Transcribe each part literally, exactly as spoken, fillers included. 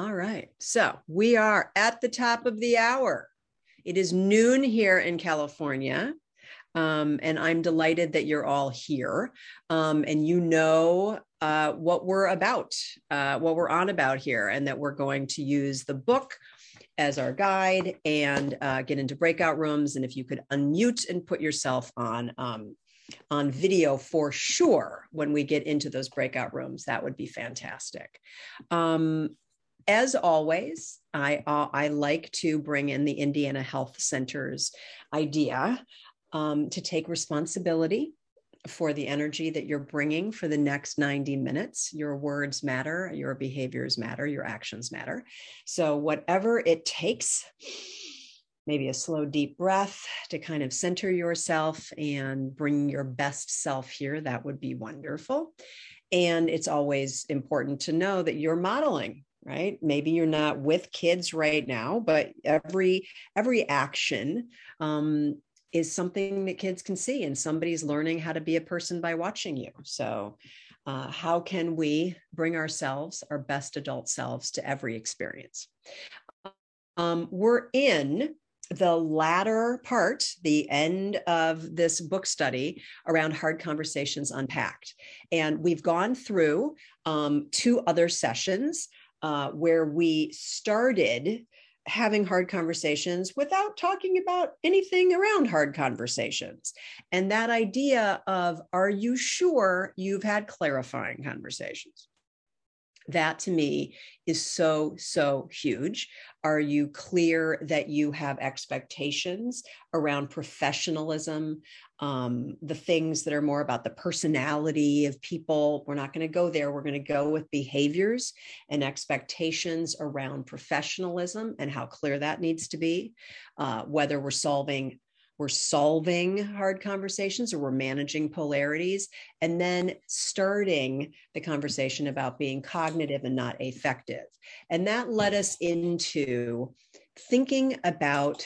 All right. So we are at the top of the hour. It is noon here in California. Um, and I'm delighted that you're all here. Um, and you know uh, what we're about, uh, what we're on about here, and that we're going to use the book as our guide and uh, get into breakout rooms. And if you could unmute and put yourself on um, on video for sure when we get into those breakout rooms, that would be fantastic. Um, As always, I, uh, I like to bring in the Indiana Health Center's idea um, to take responsibility for the energy that you're bringing for the next ninety minutes. Your words matter, your behaviors matter, your actions matter. So whatever it takes, maybe a slow, deep breath to kind of center yourself and bring your best self here, that would be wonderful. And it's always important to know that you're modeling, right? Maybe you're not with kids right now, but every every action um, is something that kids can see, and somebody's learning how to be a person by watching you. So uh, how can we bring ourselves, our best adult selves, to every experience? Um, we're in the latter part, the end of this book study around Hard Conversations Unpacked. And we've gone through um, two other sessions uh, where we started having hard conversations without talking about anything around hard conversations. And that idea of, are you sure you've had clarifying conversations? That to me is so, so huge. Are you clear that you have expectations around professionalism, um, the things that are more about the personality of people? We're not going to go there. We're going to go with behaviors and expectations around professionalism and how clear that needs to be, uh, whether we're solving We're solving hard conversations or we're managing polarities, and then starting the conversation about being cognitive and not affective. And that led us into thinking about,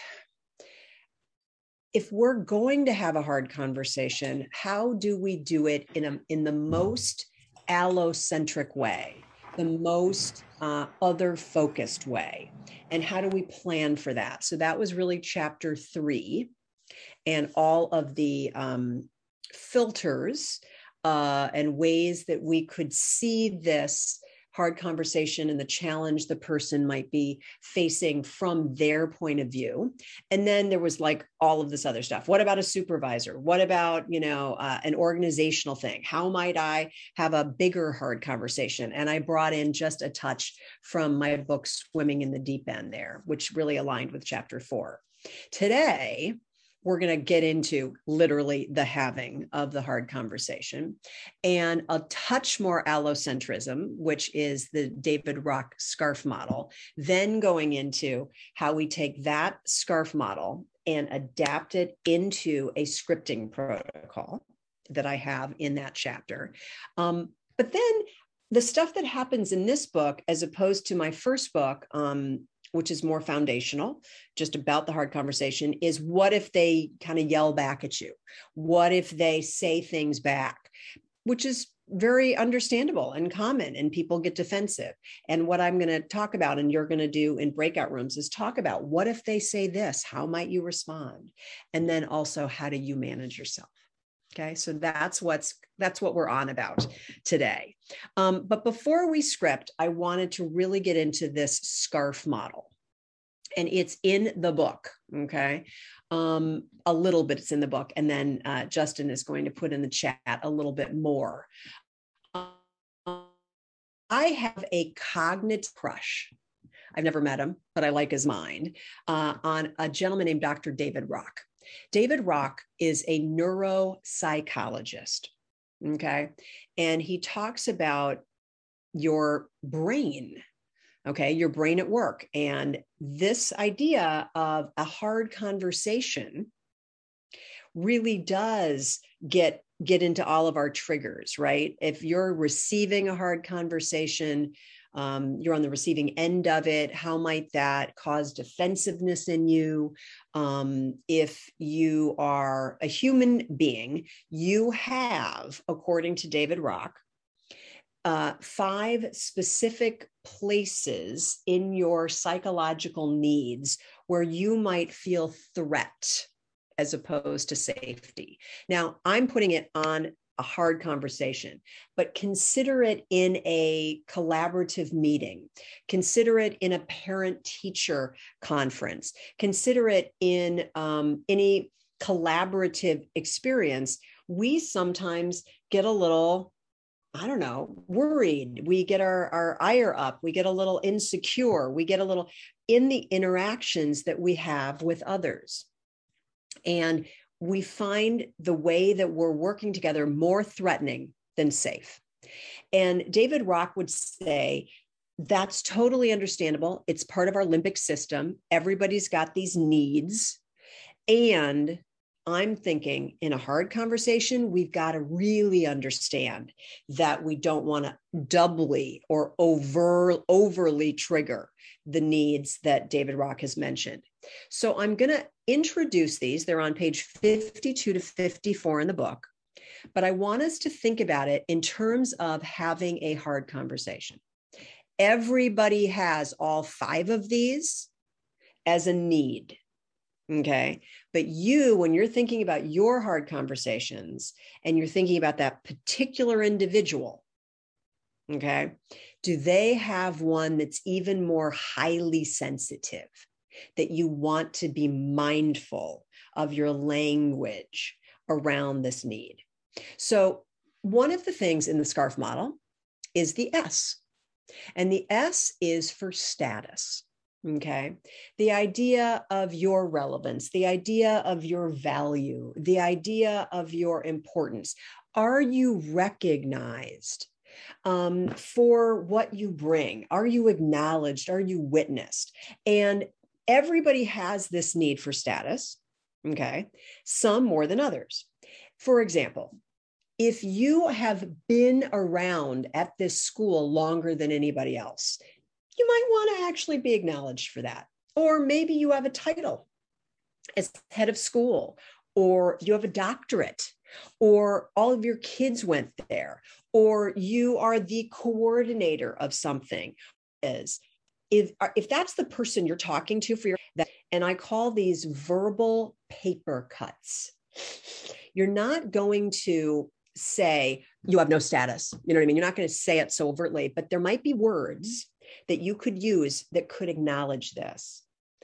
if we're going to have a hard conversation, how do we do it in, a, in the most allocentric way, the most uh, other-focused way? And how do we plan for that? So that was really chapter three. And all of the um, filters uh, and ways that we could see this hard conversation and the challenge the person might be facing from their point of view. And then there was like all of this other stuff. What about a supervisor? What about, you know, uh, an organizational thing? How might I have a bigger hard conversation? And I brought in just a touch from my book, Swimming in the Deep End there, which really aligned with chapter four. Today, we're going to get into literally the having of the hard conversation and a touch more allocentrism, which is the David Rock SCARF model, then going into how we take that SCARF model and adapt it into a scripting protocol that I have in that chapter. Um, but then the stuff that happens in this book, as opposed to my first book, um, which is more foundational, just about the hard conversation, is what if they kind of yell back at you? What if they say things back? Which is very understandable and common, and people get defensive. And what I'm going to talk about, and you're going to do in breakout rooms, is talk about, what if they say this? How might you respond? And then also, how do you manage yourself? Okay, so that's what's that's what we're on about today. Um, but before we script, I wanted to really get into this SCARF model. And it's in the book, okay? Um, a little bit it's in the book. And then uh, Justin is going to put in the chat a little bit more. Um, I have a cognitive crush. I've never met him, but I like his mind, uh, on a gentleman named Doctor David Rock. David Rock is a neuropsychologist, okay? And he talks about your brain, okay, your brain at work. And this idea of a hard conversation really does get, get into all of our triggers, right? If you're receiving a hard conversation, Um, you're on the receiving end of it, how might that cause defensiveness in you? Um, if you are a human being, you have, according to David Rock, uh, five specific places in your psychological needs where you might feel threat as opposed to safety. Now, I'm putting it on a hard conversation, but consider it in a collaborative meeting. Consider it in a parent-teacher conference. Consider it in um, any collaborative experience. We sometimes get a little, I don't know, worried. We get our, our ire up. We get a little insecure. We get a little in the interactions that we have with others. And we find the way that we're working together more threatening than safe. And David Rock would say, that's totally understandable. It's part of our limbic system. Everybody's got these needs. And I'm thinking in a hard conversation, we've got to really understand that we don't want to doubly or over, overly trigger the needs that David Rock has mentioned. So I'm going to introduce these. They're on page fifty-two to fifty-four in the book, but I want us to think about it in terms of having a hard conversation. Everybody has all five of these as a need. Okay. But you, when you're thinking about your hard conversations and you're thinking about that particular individual, okay, do they have one that's even more highly sensitive, that you want to be mindful of your language around this need? So one of the things in the SCARF model is the S, and the S is for status. Okay. The idea of your relevance, the idea of your value, the idea of your importance. Are you recognized um, for what you bring? Are you acknowledged? Are you witnessed? And everybody has this need for status. Okay. Some more than others. For example, if you have been around at this school longer than anybody else, you might want to actually be acknowledged for that. Or maybe you have a title as head of school, or you have a doctorate, or all of your kids went there, or you are the coordinator of something. Is if, if that's the person you're talking to for your, and I call these verbal paper cuts. You're not going to say you have no status. You know what I mean? You're not going to say it so overtly, but there might be words that you could use that could acknowledge this.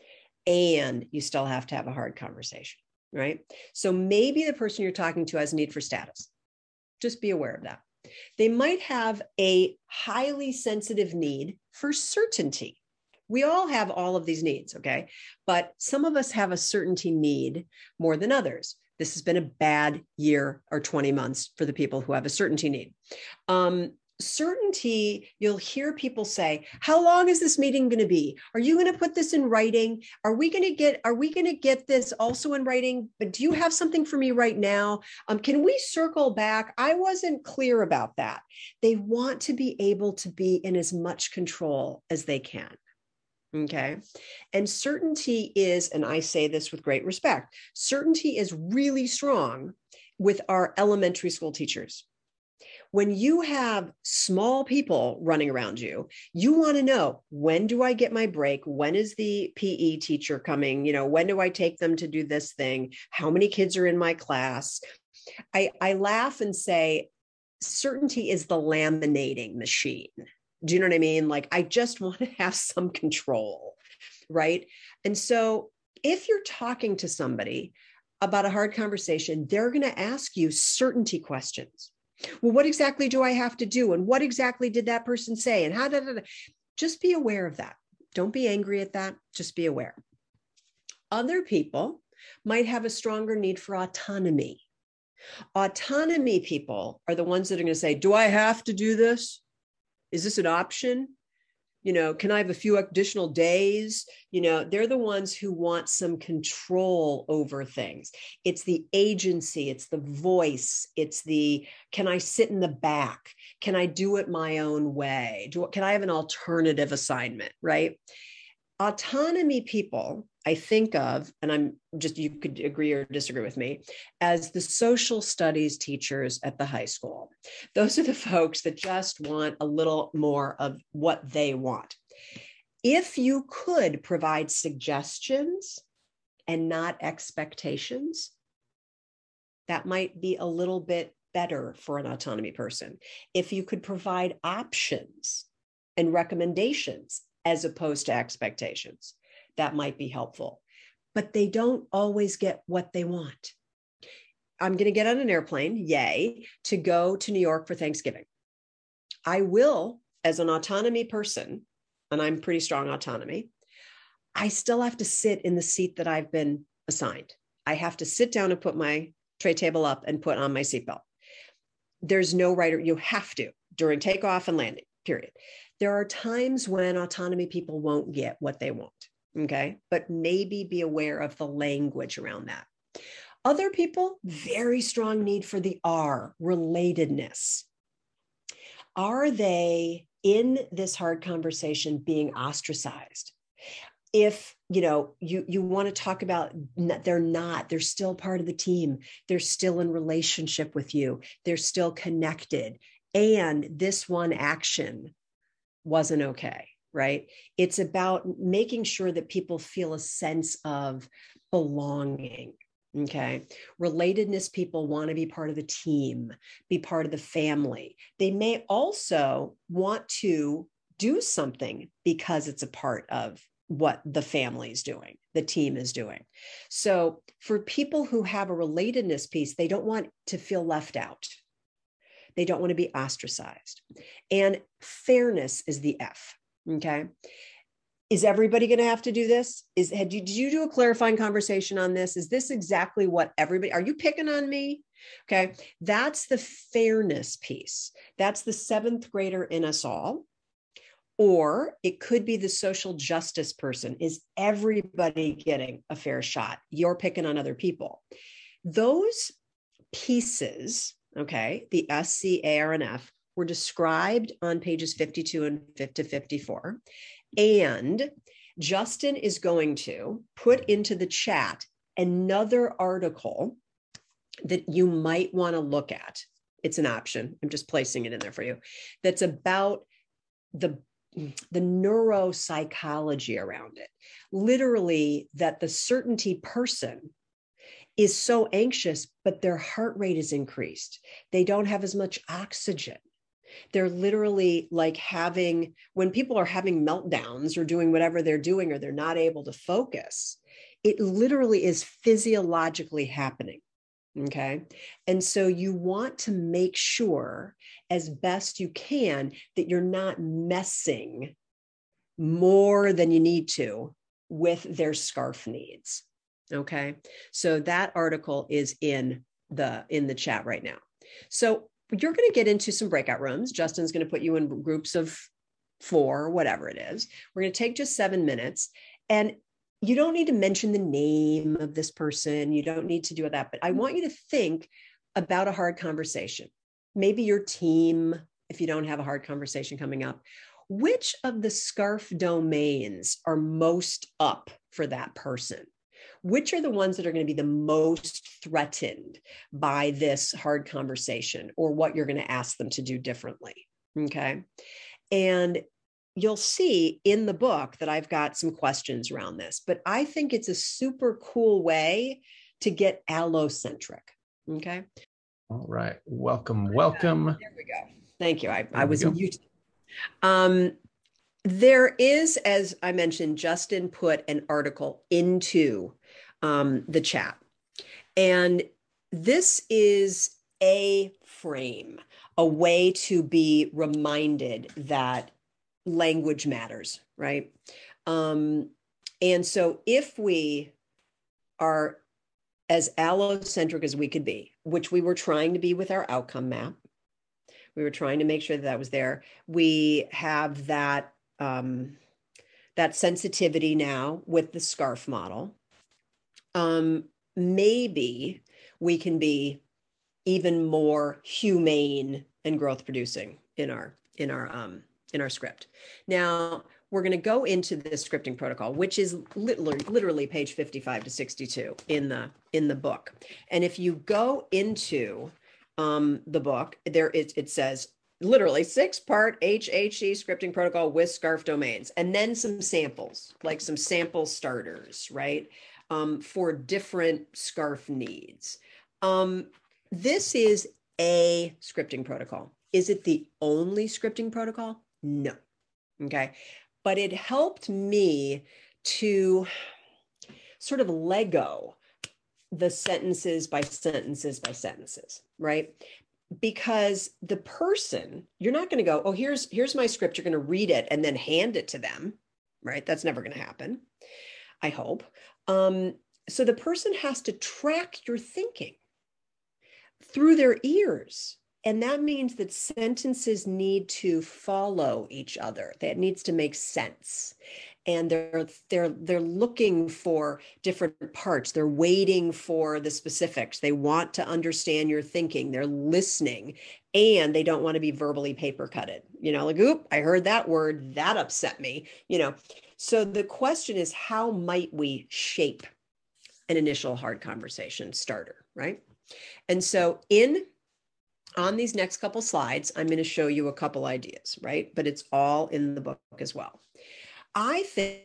And you still have to have a hard conversation, right? So maybe the person you're talking to has a need for status. Just be aware of that. They might have a highly sensitive need for certainty. We all have all of these needs, okay? But some of us have a certainty need more than others. This has been a bad year or twenty months for the people who have a certainty need. Um, certainty, you'll hear people say, how long is this meeting going to be? Are you going to put this in writing? Are we going to get, are we going to get this also in writing? But do you have something for me right now? Um, can we circle back? I wasn't clear about that. They want to be able to be in as much control as they can. Okay. And certainty is, and I say this with great respect, certainty is really strong with our elementary school teachers. When you have small people running around you, you want to know, when do I get my break? When is the P E teacher coming? You know, when do I take them to do this thing? How many kids are in my class? I, I laugh and say, certainty is the laminating machine. Do you know what I mean? Like, I just want to have some control, right? And so if you're talking to somebody about a hard conversation, they're going to ask you certainty questions. Well, what exactly do I have to do? And what exactly did that person say? And how did it? Just be aware of that. Don't be angry at that. Just be aware. Other people might have a stronger need for autonomy. Autonomy people are the ones that are going to say, do I have to do this? Is this an option? You know, can I have a few additional days? You know, they're the ones who want some control over things. It's the agency, it's the voice, it's the, can I sit in the back? Can I do it my own way? Do, can I have an alternative assignment, right? autonomy people, I think of, and I'm just, you could agree or disagree with me, as the social studies teachers at the high school. Those are the folks that just want a little more of what they want. If you could provide suggestions and not expectations, that might be a little bit better for an autonomy person. If you could provide options and recommendations as opposed to expectations, that might be helpful. But they don't always get what they want. I'm going to get on an airplane, yay, to go to New York for Thanksgiving. I will, as an autonomy person, and I'm pretty strong autonomy, I still have to sit in the seat that I've been assigned. I have to sit down and put my tray table up and put on my seatbelt. There's no right, or you have to during takeoff and landing, period. There are times when autonomy people won't get what they want, okay? But maybe be aware of the language around that. Other people, very strong need for the R, relatedness. Are they in this hard conversation being ostracized? If, you know, you, you want to talk about, they're not, they're still part of the team. They're still in relationship with you. They're still connected. And this one action wasn't okay, right? It's about making sure that people feel a sense of belonging. Okay. Relatedness people want to be part of the team, be part of the family. They may also want to do something because it's a part of what the family is doing, the team is doing. So for people who have a relatedness piece, they don't want to feel left out. They don't want to be ostracized. And fairness is the F. Okay. Is everybody going to have to do this? Is had you, did you do a clarifying conversation on this? Is this exactly what everybody, are you picking on me? Okay. That's the fairness piece. That's the seventh grader in us all. Or it could be the social justice person. Is everybody getting a fair shot? You're picking on other people. Those pieces, okay, the S, C, A, R, and F were described on pages fifty-two and fifty-four. And Justin is going to put into the chat another article that you might want to look at. It's an option. I'm just placing it in there for you. That's about the the neuropsychology around it. Literally, that the certainty person is so anxious, but their heart rate is increased. They don't have as much oxygen. They're literally like having, when people are having meltdowns or doing whatever they're doing, or they're not able to focus, it literally is physiologically happening. Okay. And so you want to make sure as best you can that you're not messing more than you need to with their SCARF needs. Okay. So that article is in the, in the chat right now. So you're going to get into some breakout rooms. Justin's going to put you in groups of four, whatever it is. We're going to take just seven minutes, and you don't need to mention the name of this person. You don't need to do that, but I want you to think about a hard conversation. Maybe your team, if you don't have a hard conversation coming up, which of the SCARF domains are most up for that person? Which are the ones that are going to be the most threatened by this hard conversation, or what you're going to ask them to do differently? Okay. And you'll see in the book that I've got some questions around this, but I think it's a super cool way to get allocentric. Okay. All right. Welcome. Welcome. There we go. Thank you. I, I was muted. Um, there is, as I mentioned, Justin put an article into um, the chat. And this is a frame, a way to be reminded that language matters, right? Um, and so if we are as allocentric as we could be, which we were trying to be with our outcome map, we were trying to make sure that that was there. We have that, um, that sensitivity now with the SCARF model. Um, maybe we can be even more humane and growth producing in our, in our, um, in our script. Now, we're going to go into this scripting protocol, which is literally, literally page fifty-five to sixty-two in the in the book. And if you go into um, the book, there it, it says literally six-part H H E scripting protocol with SCARF domains, and then some samples, like some sample starters, right, um, for different SCARF needs. Um, this is a scripting protocol. Is it the only scripting protocol? No. Okay. But it helped me to sort of Lego the sentences by sentences by sentences, right? Because the person, you're not going to go, oh, here's, here's my script. You're going to read it and then hand it to them, right? That's never going to happen, I hope. Um, so the person has to track your thinking through their ears. And that means that sentences need to follow each other. That needs to make sense. And they're they're they're looking for different parts. They're waiting for the specifics. They want to understand your thinking. They're listening, and they don't want to be verbally paper cutted. You know, like, oop, I heard that word. That upset me. You know, so the question is, how might we shape an initial hard conversation starter, right? And so in on these next couple slides, I'm going to show you a couple ideas, right? But it's all in the book as well. I think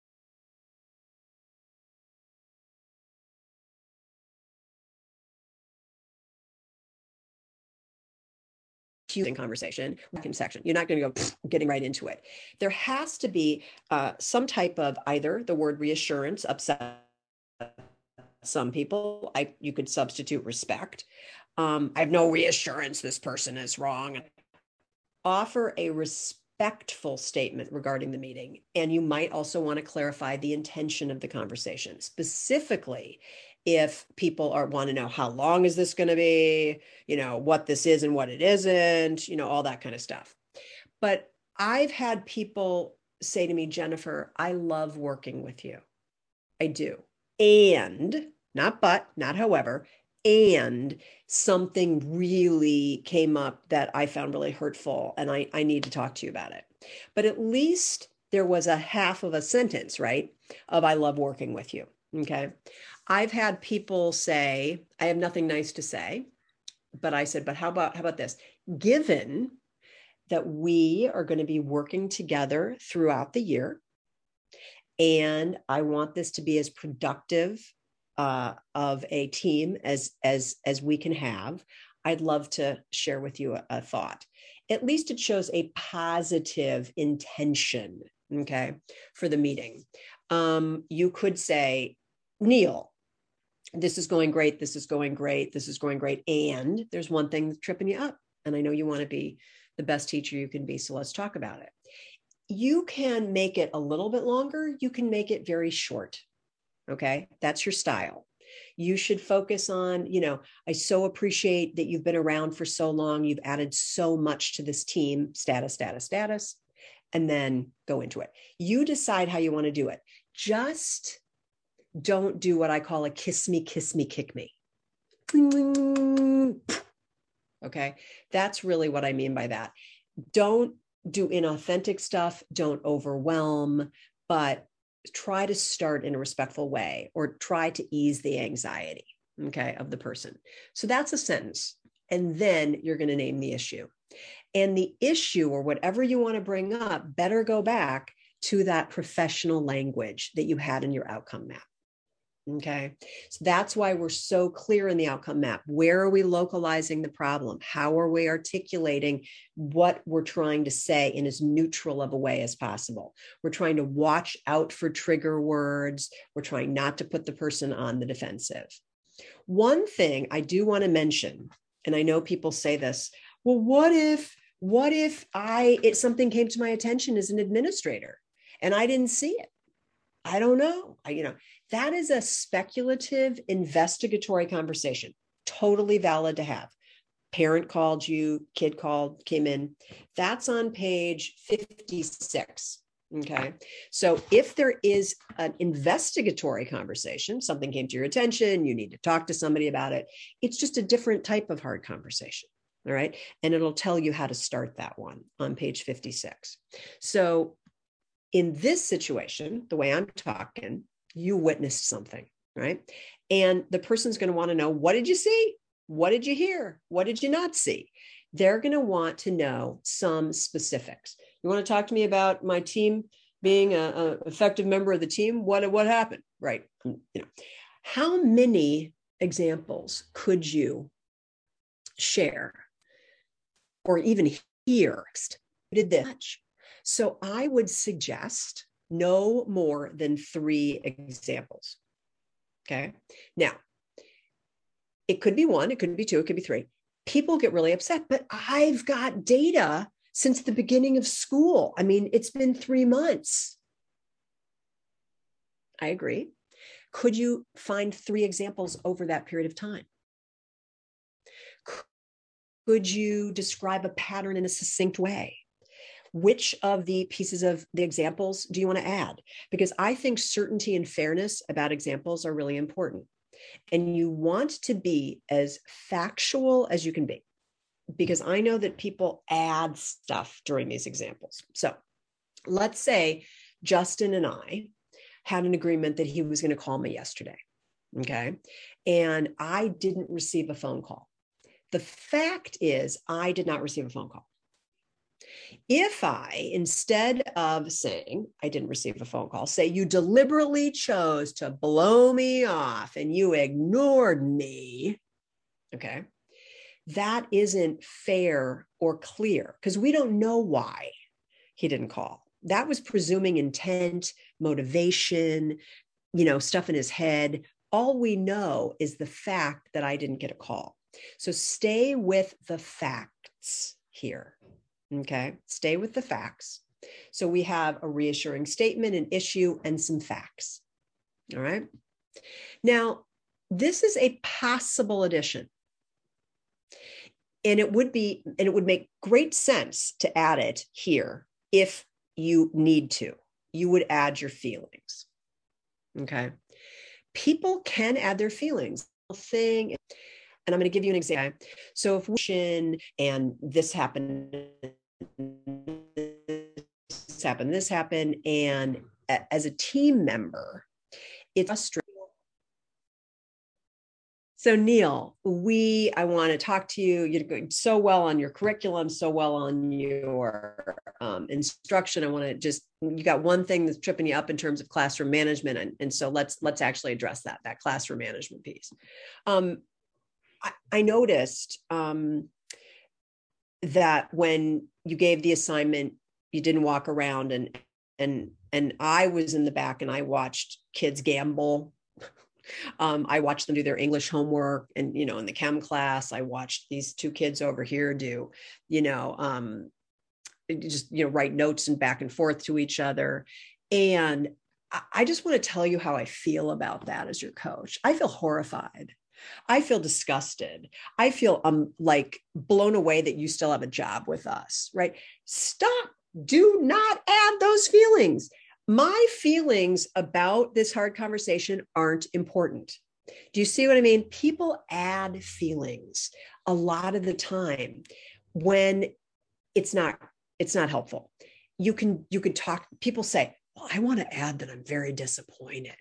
conversation section, you're not going to go getting right into it. There has to be uh, some type of either the word reassurance upset some people. I you could substitute respect. Um, I have no reassurance this person is wrong. Offer a respectful statement regarding the meeting. And you might also want to clarify the intention of the conversation. Specifically, if people are want to know how long is this going to be, you know, what this is and what it isn't, you know, all that kind of stuff. But I've had people say to me, Jennifer, I love working with you. I do. And not but, not however, and something really came up that I found really hurtful, and I, I need to talk to you about it. But at least there was a half of a sentence, right, of I love working with you, okay? I've had people say, I have nothing nice to say, but I said, but how about, how about this? Given that we are going to be working together throughout the year, and I want this to be as productive uh, of a team as, as, as we can have, I'd love to share with you a, a thought. At least it shows a positive intention, okay, for the meeting. Um, you could say, Neil, this is going great, this is going great, this is going great, and there's one thing tripping you up, and I know you want to be the best teacher you can be, so let's talk about it. You can make it a little bit longer. You can make it very short. Okay. That's your style. You should focus on, you know, I so appreciate that you've been around for so long. You've added so much to this team, status, status, status, and then go into it. You decide how you want to do it. Just don't do what I call a kiss me, kiss me, kick me. Okay. That's really what I mean by that. Don't do inauthentic stuff, don't overwhelm, but try to start in a respectful way or try to ease the anxiety, okay, of the person. So that's a sentence. And then you're going to name the issue. And the issue or whatever you want to bring up better go back to that professional language that you had in your outcome map. Okay, so that's why we're so clear in the outcome map. Where are we localizing the problem? How are we articulating what we're trying to say in as neutral of a way as possible? We're trying to watch out for trigger words. We're trying not to put the person on the defensive. One thing I do want to mention, and I know people say this, well, what if, what if I, it, something came to my attention as an administrator and I didn't see it? I don't know. I, you know, that is a speculative investigatory conversation, totally valid to have. Parent called you, kid called, came in. That's on page fifty-six. Okay. So if there is an investigatory conversation, something came to your attention, you need to talk to somebody about it. It's just a different type of hard conversation. All right. And it'll tell you how to start that one on page fifty-six. So In this situation, the way I'm talking, you witnessed something, right? And the person's going to want to know, what did you see? What did you hear? What did you not see? They're going to want to know some specifics. You want to talk to me about my team being an effective member of the team? What, what happened? Right. You know, how many examples could you share or even hear? Did this? So I would suggest no more than three examples. Okay. Now, it could be one, it could be two, it could be three. People get really upset, but I've got data since the beginning of school. I mean, it's been three months. I agree. Could you find three examples over that period of time? Could you describe a pattern in a succinct way? Which of the pieces of the examples do you want to add? Because I think certainty and fairness about examples are really important. And you want to be as factual as you can be, because I know that people add stuff during these examples. So let's say Justin and I had an agreement that he was going to call me yesterday. Okay. And I didn't receive a phone call. The fact is, I did not receive a phone call. If I, instead of saying I didn't receive a phone call, say you deliberately chose to blow me off and you ignored me, okay, that isn't fair or clear because we don't know why he didn't call. That was presuming intent, motivation, you know, stuff in his head. All we know is the fact that I didn't get a call. So stay with the facts here. Okay, stay with the facts. So we have a reassuring statement, an issue, and some facts. All right. Now, this is a possible addition. And it would be, and it would make great sense to add it here if you need to. You would add your feelings. Okay. People can add their feelings. Thing. And I'm going to give you an example. So if we and this happened, this happened, this happened, and as a team member, it's frustrating. So Neil, we, I want to talk to you. You're doing so well on your curriculum, so well on your um, instruction. I want to just, you got one thing that's tripping you up in terms of classroom management. And, and so let's, let's actually address that, that classroom management piece. Um, I, I noticed um, that when you gave the assignment, you didn't walk around and, and, and I was in the back and I watched kids gamble. Um, I watched them do their English homework and, you know, in the chem class, I watched these two kids over here do, you know, um, just, you know, write notes and back and forth to each other. And I just want to tell you how I feel about that as your coach. I feel horrified. I feel disgusted. I feel um like blown away that you still have a job with us, right? Stop. Do not add those feelings. My feelings about this hard conversation aren't important. Do you see what I mean? People add feelings a lot of the time when it's not, it's not helpful. You can, you could talk, people say, well, I want to add that I'm very disappointed.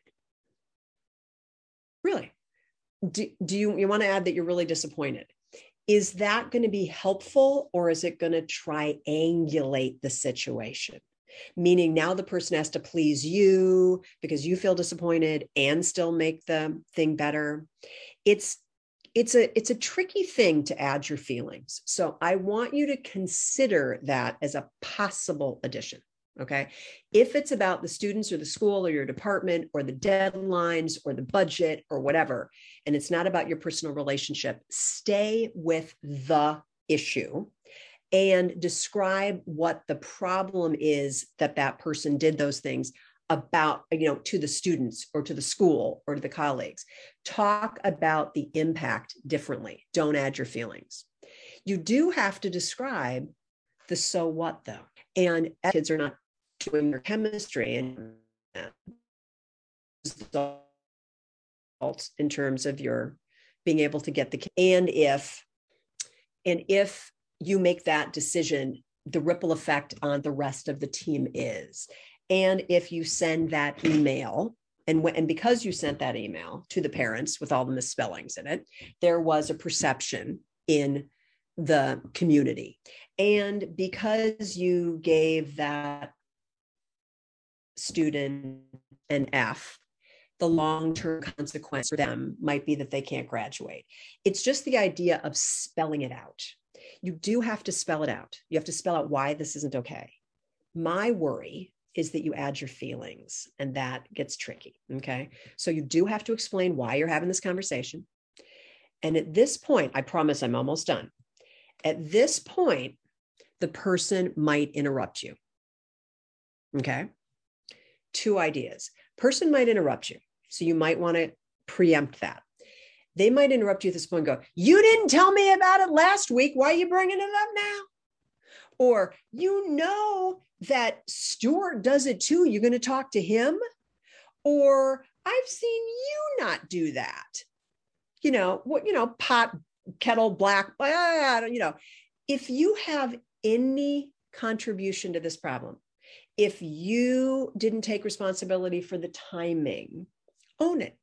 Really? Do, do you, you want to add that you're really disappointed? Is that going to be helpful, or is it going to triangulate the situation? Meaning now the person has to please you because you feel disappointed and still make the thing better. It's, it's a, it's a tricky thing to add your feelings. So I want you to consider that as a possible addition. Okay. If it's about the students or the school or your department or the deadlines or the budget or whatever, and it's not about your personal relationship, stay with the issue and describe what the problem is that that person did those things about, you know, to the students or to the school or to the colleagues. Talk about the impact differently. Don't add your feelings. You do have to describe the so what though. And kids are not doing their chemistry and results in terms of your being able to get the, and if, and if you make that decision, the ripple effect on the rest of the team is. And if you send that email, and, when, and because you sent that email to the parents with all the misspellings in it, there was a perception in the community. And because you gave that student an F, the long-term consequence for them might be that they can't graduate. It's just the idea of spelling it out. You do have to spell it out. You have to spell out why this isn't okay. My worry is that you add your feelings, and that gets tricky, okay? So you do have to explain why you're having this conversation. And at this point, I promise I'm almost done. At this point, the person might interrupt you, okay? Two ideas. Person might interrupt you, so you might want to preempt that. They might interrupt you at this point and go, you didn't tell me about it last week. Why are you bringing it up now? Or, you know that Stuart does it too. You're going to talk to him? Or, I've seen you not do that. You know, what, you know, pot, kettle, black, you know, if you have any contribution to this problem, if you didn't take responsibility for the timing, own it.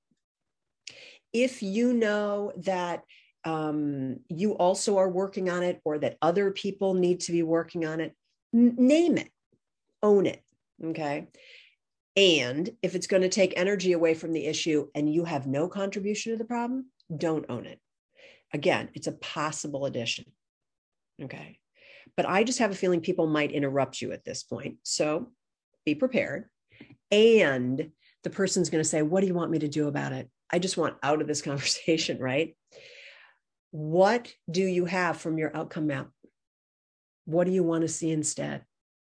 If you know that um, you also are working on it, or that other people need to be working on it, n- name it, own it, okay? And if it's going to take energy away from the issue and you have no contribution to the problem, don't own it. Again, it's a possible addition, okay? But I just have a feeling people might interrupt you at this point. So be prepared. And the person's going to say, what do you want me to do about it? I just want out of this conversation, right? What do you have from your outcome map? What do you want to see instead?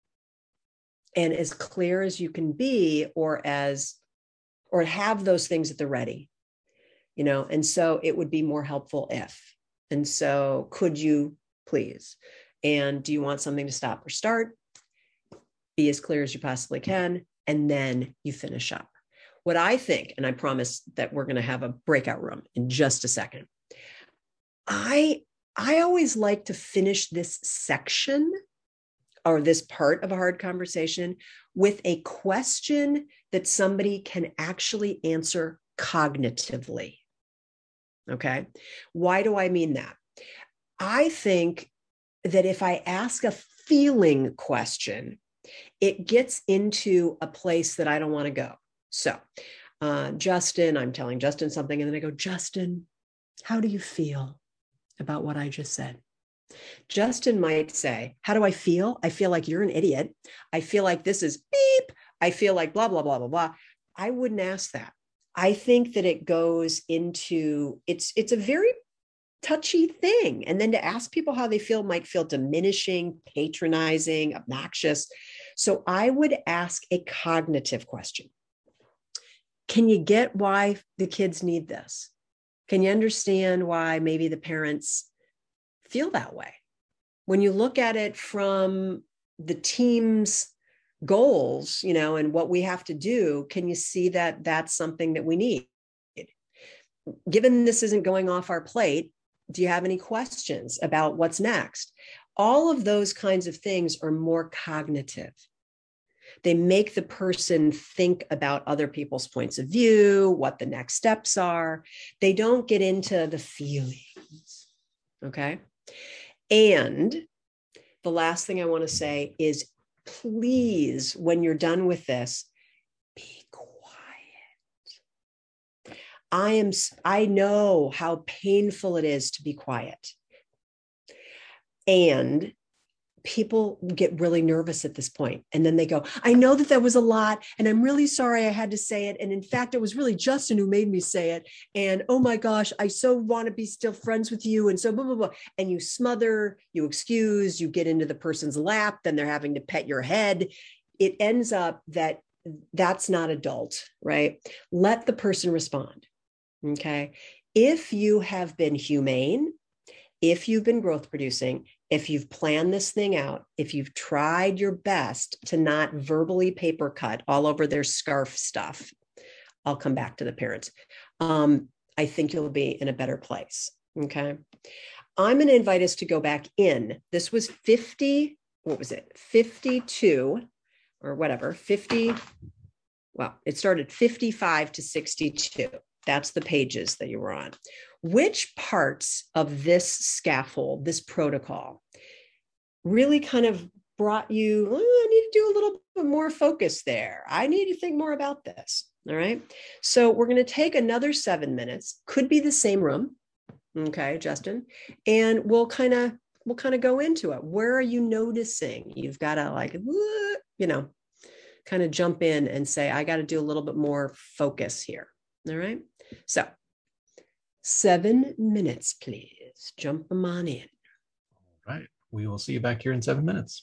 And as clear as you can be, or as, or have those things at the ready, you know, and so it would be more helpful if, and so could you please, and do you want something to stop or start? Be as clear as you possibly can, and then you finish up. What I think, and I promise that we're going to have a breakout room in just a second. I, I always like to finish this section or this part of a hard conversation with a question that somebody can actually answer cognitively. Okay. Why do I mean that? I think that if I ask a feeling question, it gets into a place that I don't want to go. So, uh, Justin, I'm telling Justin something, and then I go, Justin, how do you feel about what I just said? Justin might say, how do I feel? I feel like you're an idiot. I feel like this is beep. I feel like blah, blah, blah, blah, blah. I wouldn't ask that. I think that it goes into, it's, it's a very touchy thing. And then to ask people how they feel might feel diminishing, patronizing, obnoxious. So I would ask a cognitive question. Can you get why the kids need this? Can you understand why maybe the parents feel that way? When you look at it from the team's goals, you know, and what we have to do, can you see that that's something that we need? Given this isn't going off our plate, do you have any questions about what's next? All of those kinds of things are more cognitive. They make the person think about other people's points of view, what the next steps are. They don't get into the feelings, okay? And the last thing I want to say is, please, when you're done with this, be quiet. I am, I know how painful it is to be quiet. And people get really nervous at this point. And then they go, I know that that was a lot, and I'm really sorry I had to say it. And in fact, it was really Justin who made me say it. And oh my gosh, I so want to be still friends with you. And so blah, blah, blah. And you smother, you excuse, you get into the person's lap, then they're having to pet your head. It ends up that that's not adult, right? Let the person respond. Okay. If you have been humane, if you've been growth producing, if you've planned this thing out, if you've tried your best to not verbally paper cut all over their scarf stuff, I'll come back to the parents. Um, I think you'll be in a better place. Okay. I'm going to invite us to go back in. This was fifty, what was it? fifty-two. or whatever, fifty, well, it started fifty-five to sixty-two. That's the pages that you were on. Which parts of this scaffold, this protocol, really kind of brought you, oh, I need to do a little bit more focus there. I need to think more about this. All right. So we're going to take another seven minutes, could be the same room. Okay, Justin. And we'll kind of, we'll kind of go into it. Where are you noticing? You've got to like, you know, kind of jump in and say, I got to do a little bit more focus here. All right. So seven minutes, please. Jump them on in. All right. We will see you back here in seven minutes.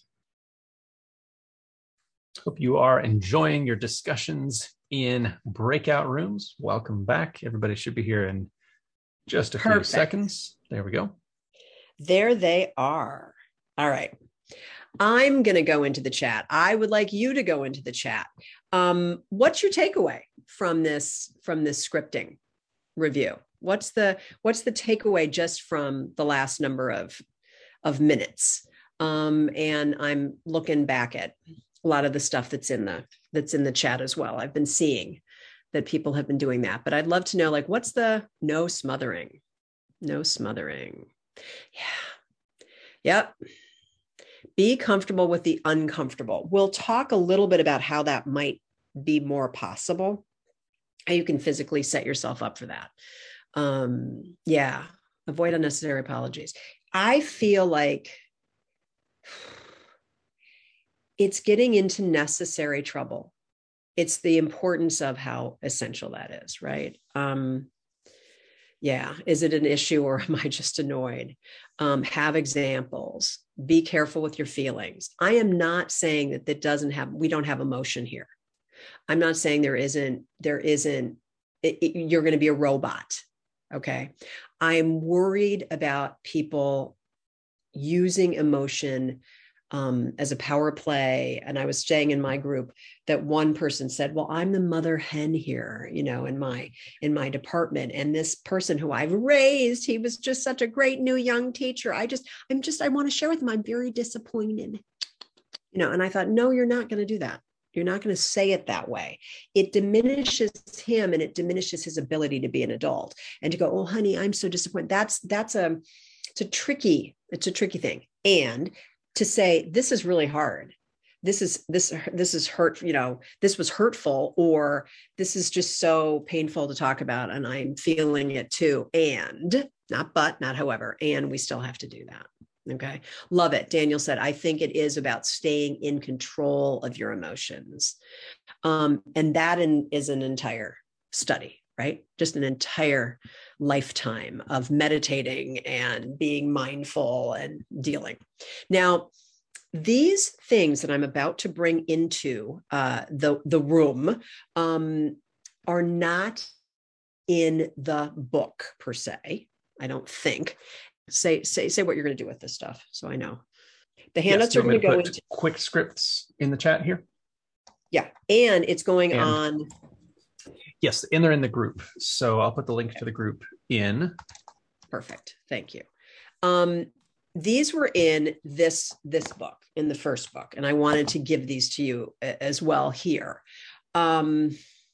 Hope you are enjoying your discussions in breakout rooms. Welcome back. Everybody should be here in just a Perfect. few seconds. There we go. There they are. All right. I'm going to go into the chat. I would like you to go into the chat. Um, what's your takeaway from this, from this scripting review? What's the, what's the takeaway just from the last number of, of minutes? Um, and I'm looking back at a lot of the stuff that's in the, that's in the chat as well. I've been seeing that people have been doing that, but I'd love to know, like, what's the no smothering, no smothering. Yeah. Yep. Be comfortable with the uncomfortable. We'll talk a little bit about how that might be more possible. How you can physically set yourself up for that. Um, yeah. Avoid unnecessary apologies. I feel like it's getting into necessary trouble. It's the importance of how essential that is, right? Um, yeah. Is it an issue or am I just annoyed? Um, have examples. Be careful with your feelings. I am not saying that that doesn't have, we don't have emotion here. I'm not saying there isn't, there isn't, it, it, you're going to be a robot. Okay. I'm worried about people using emotion um, as a power play. And I was saying in my group that one person said, well, I'm the mother hen here, you know, in my, in my department. And this person who I've raised, he was just such a great new young teacher. I just, I'm just, I want to share with him, I'm very disappointed, you know, and I thought, no, you're not going to do that. You're not going to say it that way. It diminishes him and it diminishes his ability to be an adult and to go, oh, honey, I'm so disappointed. That's, that's a, it's a tricky, it's a tricky thing. And to say, this is really hard. This is, this, this is hurt, you know, this was hurtful, or this is just so painful to talk about. And I'm feeling it too. And not, but not, however, and we still have to do that. Okay. Love it. Daniel said, I think it is about staying in control of your emotions. Um, and that in, is an entire study, right? Just an entire lifetime of meditating and being mindful and dealing. Now, these things that I'm about to bring into uh, the, the room um, are not in the book per se, I don't think. Say, say, say what you're going to do with this stuff. So I know the handouts yes, are going to go into quick scripts in the chat here. Yeah. And it's going and, on. Yes. And they're in the group. So I'll put the link okay. to the group in. Perfect. Thank you. Um, these were in this, this book, in the first book. And I wanted to give these to you as well here. Um,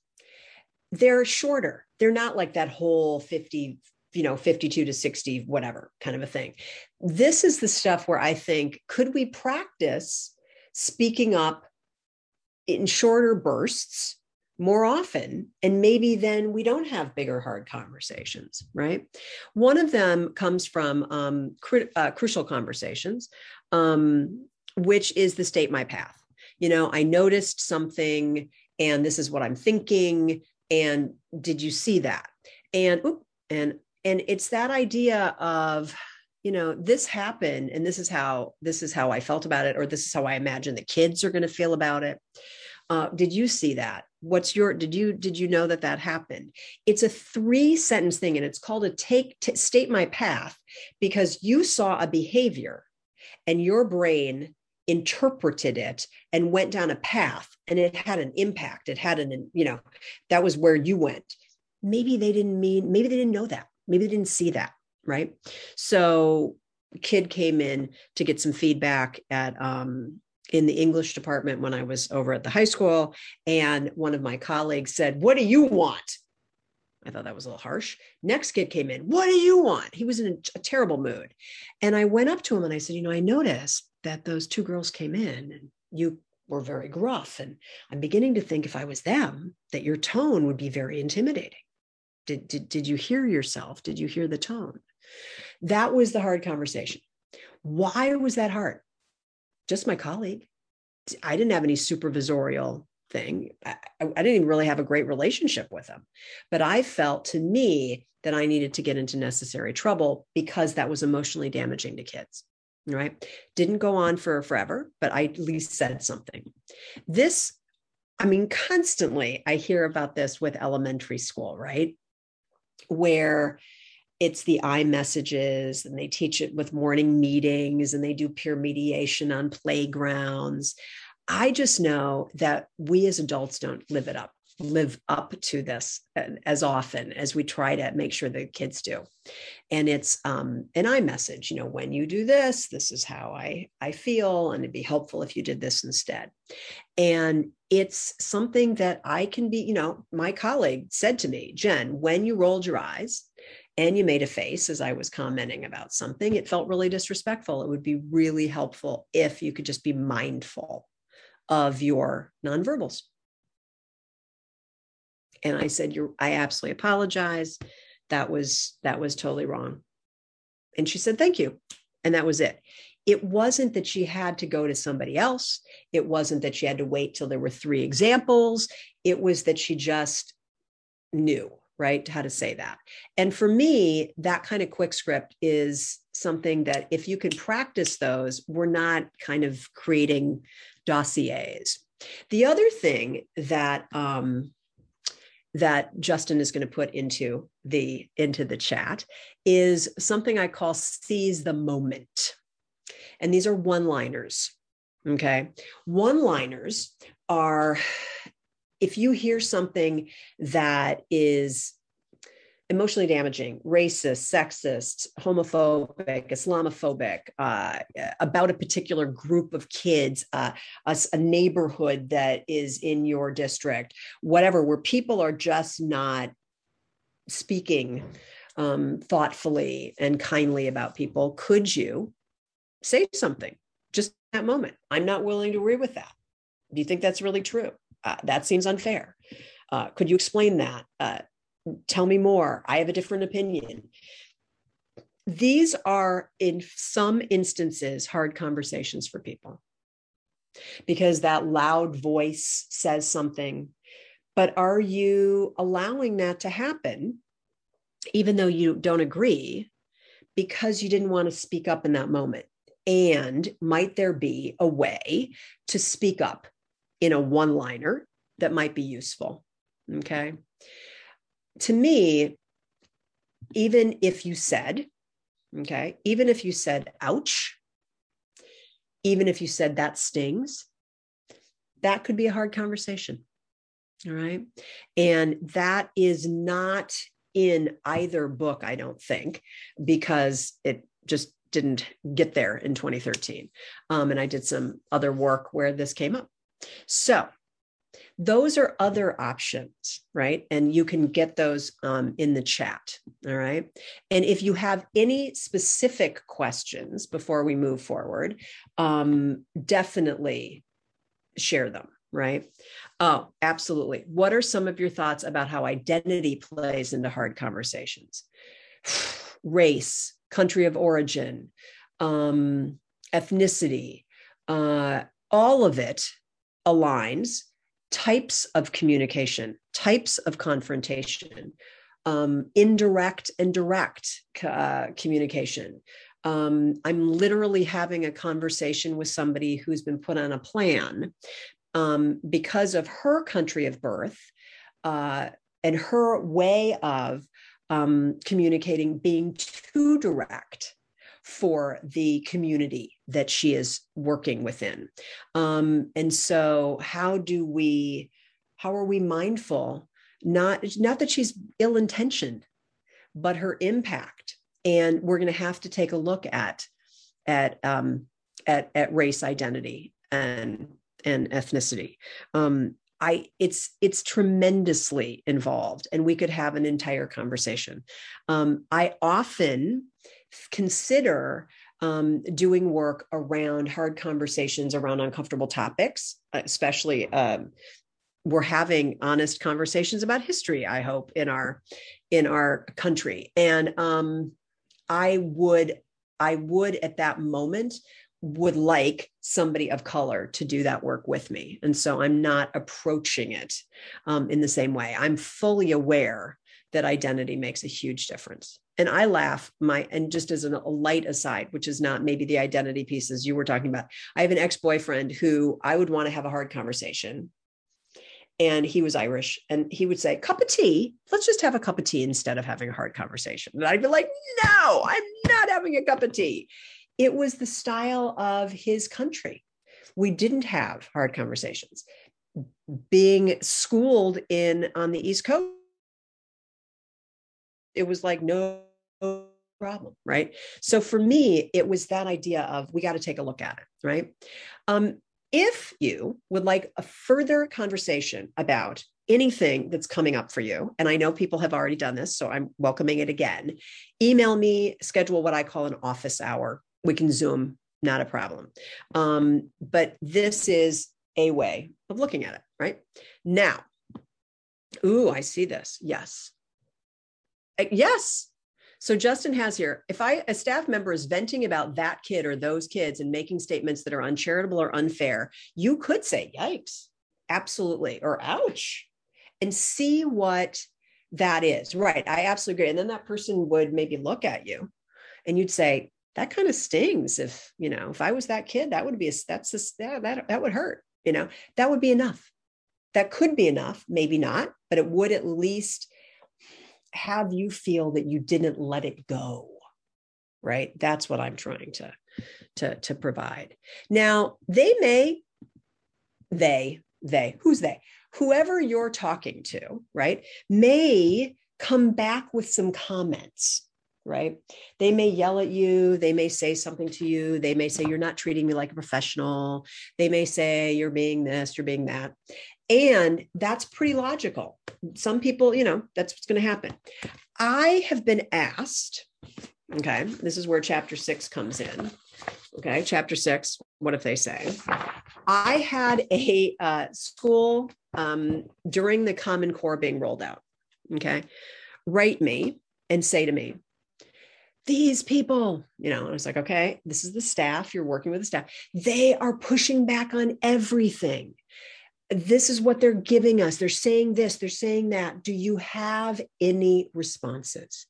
they're shorter. They're not like that whole fifty, you know, fifty-two to sixty, whatever kind of a thing. This is the stuff where I think, could we practice speaking up in shorter bursts more often? And maybe then we don't have bigger, hard conversations, right? One of them comes from um, cru- uh, Crucial Conversations, um, which is the State My Path. You know, I noticed something and this is what I'm thinking. And did you see that? And, oop, and, and it's that idea of, you know, this happened and this is how, this is how I felt about it, or this is how I imagine the kids are going to feel about it. Uh, did you see that? What's your, did you, did you know that that happened? It's a three sentence thing and it's called a take, t- state my path, because you saw a behavior and your brain interpreted it and went down a path and it had an impact. It had an, you know, that was where you went. Maybe they didn't mean, maybe they didn't know that. Maybe they didn't see that. Right. So kid came in to get some feedback at, um, in the English department when I was over at the high school. And one of my colleagues said, "What do you want?" I thought that was a little harsh. Next kid came in. "What do you want?" He was in a, a terrible mood. And I went up to him and I said, "You know, I noticed that those two girls came in and you were very gruff. And I'm beginning to think if I was them, that your tone would be very intimidating. Did, did, did you hear yourself? Did you hear the tone?" That was the hard conversation. Why was that hard? Just my colleague. I didn't have any supervisorial thing. I, I didn't even really have a great relationship with him. But I felt, to me, that I needed to get into necessary trouble because that was emotionally damaging to kids. Right? Didn't go on for forever, but I at least said something. This, I mean, constantly I hear about this with elementary school, right? Where it's the iMessages and they teach it with morning meetings and they do peer mediation on playgrounds. I just know that we as adults don't live it up, live up to this as often as we try to make sure the kids do. And it's um, an iMessage, you know, when you do this, this is how I, I feel, and it'd be helpful if you did this instead. And it's something that I can be, you know, my colleague said to me, "Jen, when you rolled your eyes and you made a face as I was commenting about something, it felt really disrespectful. It would be really helpful if you could just be mindful of your nonverbals." And I said, "You're, I absolutely apologize. That was, that was totally wrong." And she said, "Thank you." And that was it. It wasn't that she had to go to somebody else. It wasn't that she had to wait till there were three examples. It was that she just knew, right, how to say that. And for me, that kind of quick script is something that if you can practice those, we're not kind of creating dossiers. The other thing that, um, that Justin is going to put into the, into the chat is something I call seize the moment. And these are one-liners, okay? One-liners are, if you hear something that is emotionally damaging, racist, sexist, homophobic, Islamophobic, uh, about a particular group of kids, uh, a, a neighborhood that is in your district, whatever, where people are just not speaking um, thoughtfully and kindly about people, could you say something just in that moment? "I'm not willing to agree with that. Do you think that's really true? Uh, that seems unfair. Uh, could you explain that? Uh, tell me more. I have a different opinion." These are, in some instances, hard conversations for people because that loud voice says something. But are you allowing that to happen, even though you don't agree, because you didn't want to speak up in that moment? And might there be a way to speak up in a one-liner that might be useful? Okay. To me, even if you said, okay, even if you said, "Ouch," even if you said, "That stings," that could be a hard conversation. All right. And that is not in either book, I don't think, because it just didn't get there in twenty thirteen. Um, and I did some other work where this came up. So those are other options, right? And you can get those um, in the chat, all right? And if you have any specific questions before we move forward, um, definitely share them, right? Oh, absolutely. What are some of your thoughts about how identity plays into hard conversations? Race, country of origin, um, ethnicity, uh, all of it aligns. Types of communication, types of confrontation, um, indirect and direct uh, communication. Um, I'm literally having a conversation with somebody who's been put on a plan um, because of her country of birth uh, and her way of um, communicating being too direct for the community that she is working within. Um, and so how do we, how are we mindful, not, not that she's ill-intentioned, but her impact. And we're going to have to take a look at, at, um, at, at race identity and, and ethnicity. Um, I, it's, it's tremendously involved, and we could have an entire conversation. Um, I often consider um, doing work around hard conversations around uncomfortable topics, especially um, we're having honest conversations about history, I hope, in our, in our country. And um, I would, I would at that moment would like somebody of color to do that work with me. And so I'm not approaching it um, in the same way. I'm fully aware that identity makes a huge difference. And I laugh my, and just as a light aside, which is not maybe the identity pieces you were talking about, I have an ex-boyfriend who I would want to have a hard conversation. And he was Irish, and he would say, cup of tea, let's just have a cup of tea instead of having a hard conversation. And I'd be like, no, I'm not having a cup of tea. It was the style of his country. We didn't have hard conversations. Being schooled in on the East Coast, it was like no problem, right? So for me, it was that idea of we got to take a look at it, right? Um, if you would like a further conversation about anything that's coming up for you, and I know people have already done this, so I'm welcoming it again, email me, schedule what I call an office hour. We can Zoom, not a problem. Um, but this is a way of looking at it, right? Now, ooh, I see this. Yes. Uh, yes. So Justin has here, if I, a staff member is venting about that kid or those kids and making statements that are uncharitable or unfair, you could say, yikes, absolutely, or ouch, and see what that is. Right. I absolutely agree. And then that person would maybe look at you and you'd say, that kind of stings. If, you know, if I was that kid, that would be, a, that's a, that, that, that would hurt, you know, that would be enough. That could be enough, maybe not, but it would at least have you feel that you didn't let it go, right? That's what I'm trying to, to, to provide. Now, they may, they, they, who's they? Whoever you're talking to, right, may come back with some comments, right? They may yell at you. They may say something to you. They may say, you're not treating me like a professional. They may say, you're being this, you're being that. And that's pretty logical. Some people, you know, that's what's going to happen. I have been asked, okay, this is where chapter six comes in. Okay, chapter six, what if they say? I had a uh, school um, during the Common Core being rolled out, okay, write me and say to me, these people, you know, and I was like, okay, this is the staff, you're working with the staff. They are pushing back on everything. This is what they're giving us. They're saying this, they're saying that. Do you have any responses?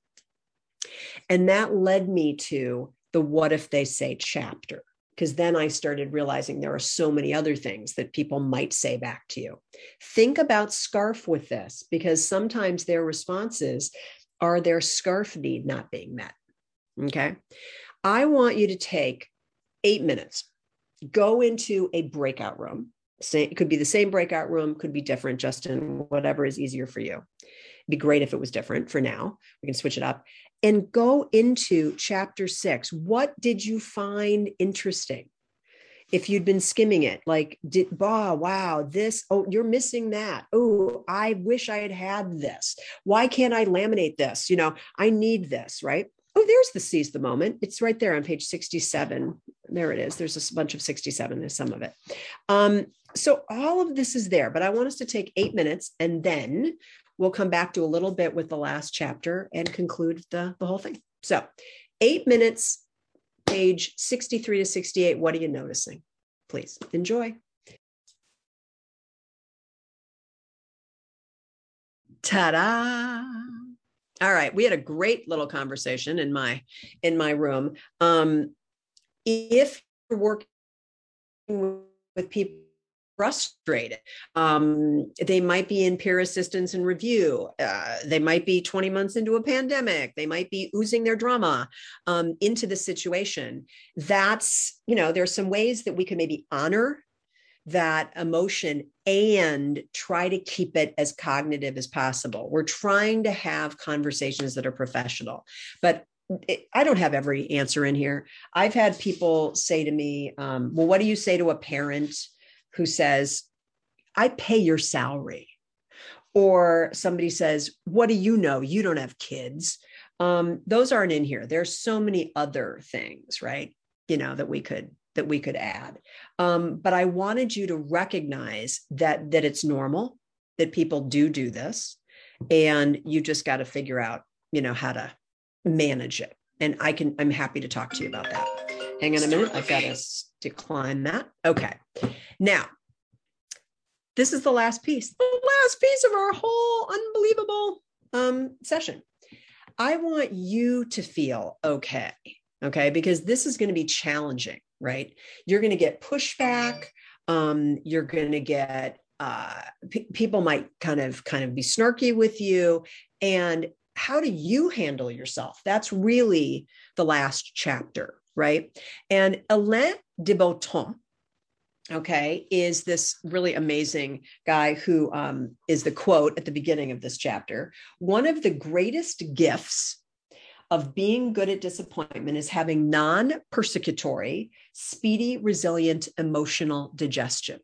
And that led me to the what if they say chapter, because then I started realizing there are so many other things that people might say back to you. Think about SCARF with this, because sometimes their responses are their SCARF need not being met. Okay. I want you to take eight minutes, go into a breakout room. Say, it could be the same breakout room, could be different, Justin, whatever is easier for you. It'd be great if it was different. For now, we can switch it up and go into chapter six. What did you find interesting? If you'd been skimming it, like, did, bah, wow, this, oh, you're missing that. Oh, I wish I had had this. Why can't I laminate this? You know, I need this, right? Oh, there's the seize the moment. It's right there on page sixty-seven. There it is. There's a bunch of sixty-seven. There's some of it. Um, so all of this is there, but I want us to take eight minutes and then we'll come back to a little bit with the last chapter and conclude the, the whole thing. So eight minutes, page sixty-three to sixty-eight. What are you noticing? Please enjoy. Ta-da. All right, we had a great little conversation in my in my room. Um, if you're working with people frustrated, um, they might be in peer assistance and review. Uh, they might be twenty months into a pandemic. They might be oozing their drama um, into the situation. That's, you know, there's some ways that we can maybe honor that emotion and try to keep it as cognitive as possible. We're trying to have conversations that are professional, but it, I don't have every answer in here. I've had people say to me, um, well, what do you say to a parent who says, I pay your salary? Or somebody says, what do you know? You don't have kids. Um, those aren't in here. There's so many other things, right? You know, that we could that we could add. Um, but I wanted you to recognize that that it's normal, that people do do this, and you just got to figure out, you know, how to manage it. And I can, I'm happy to talk to you about that. Hang on a minute. I've got to decline that. Okay. Now, this is the last piece, the last piece of our whole unbelievable um, session. I want you to feel okay. Okay. Because this is going to be challenging, right? You're going to get pushback. Um, you're going to get, uh, p- people might kind of, kind of be snarky with you. And how do you handle yourself? That's really the last chapter, right? And Alain de Botton, okay, is this really amazing guy who um, is the quote at the beginning of this chapter. One of the greatest gifts of being good at disappointment is having non-persecutory, speedy, resilient emotional digestion,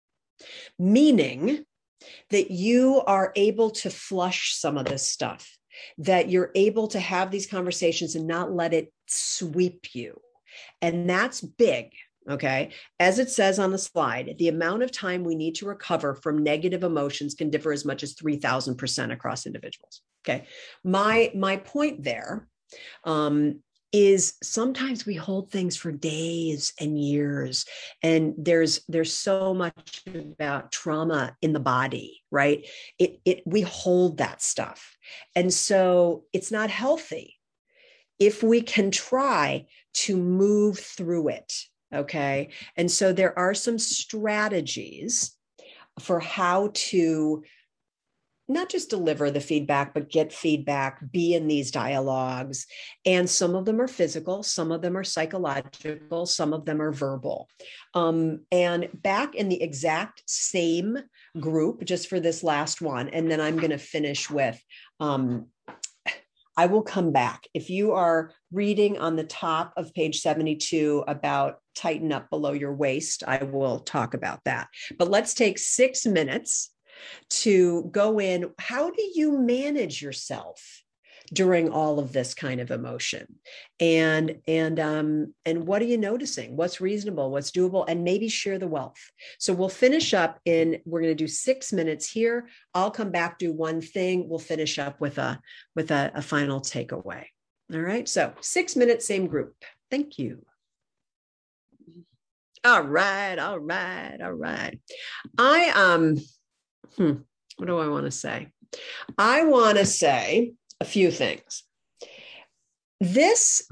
meaning that you are able to flush some of this stuff, that you're able to have these conversations and not let it sweep you. And that's big. Okay. As it says on the slide, the amount of time we need to recover from negative emotions can differ as much as three thousand percent across individuals. Okay. My, my point there um, is sometimes we hold things for days and years, and there's, there's so much about trauma in the body, right? It, it, we hold that stuff. And so it's not healthy if we can try to move through it. Okay. And so there are some strategies for how to not just deliver the feedback, but get feedback, be in these dialogues. And some of them are physical, some of them are psychological, some of them are verbal. Um, and back in the exact same group, just for this last one, and then I'm going to finish with, um, I will come back. If you are reading on the top of page seventy-two about tighten up below your waist, I will talk about that. But let's take six minutes to go in. How do you manage yourself during all of this kind of emotion? And, and, um, and what are you noticing? What's reasonable? What's doable? And maybe share the wealth. So we'll finish up in, we're going to do six minutes here. I'll come back, do one thing. We'll finish up with a, with a, a final takeaway. All right. So six minutes, same group. Thank you. All right. All right. All right. I, um, Hmm, what do I want to say? I want to say a few things. This,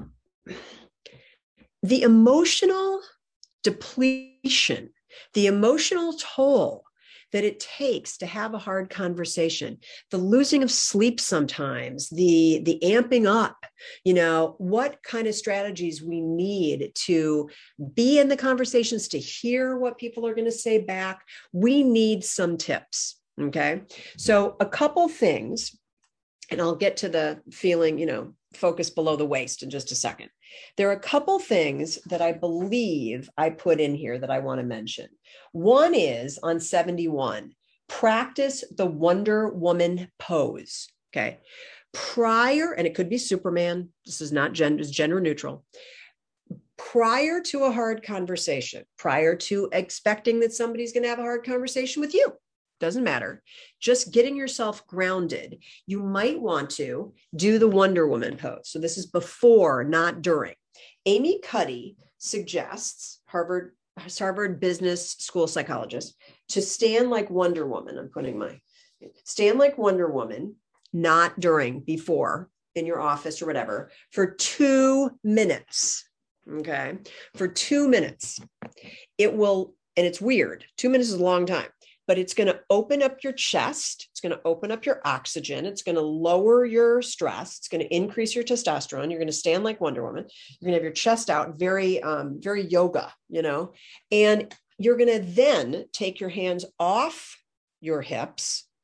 the emotional depletion, the emotional toll that it takes to have a hard conversation, the losing of sleep sometimes, the, the amping up, you know, what kind of strategies we need to be in the conversations, to hear what people are going to say back. We need some tips. Okay. So a couple things, and I'll get to the feeling, you know, focus below the waist in just a second. There are a couple things that I believe I put in here that I want to mention. One is on seventy-one, practice the Wonder Woman pose. Okay. Prior, and it could be Superman. This is not gender, it's gender neutral. Prior to a hard conversation, prior to expecting that somebody's going to have a hard conversation with you, doesn't matter. Just getting yourself grounded. You might want to do the Wonder Woman pose. So this is before, not during. Amy Cuddy suggests, Harvard, Harvard Business School psychologist, to stand like Wonder Woman. I'm putting my, stand like Wonder Woman, not during, before, in your office or whatever, for two minutes. Okay. For two minutes. It will, and it's weird. Two minutes is a long time. But it's going to open up your chest. It's going to open up your oxygen. It's going to lower your stress. It's going to increase your testosterone. You're going to stand like Wonder Woman. You're going to have your chest out, very, um, very yoga, you know, and you're going to then take your hands off your hips.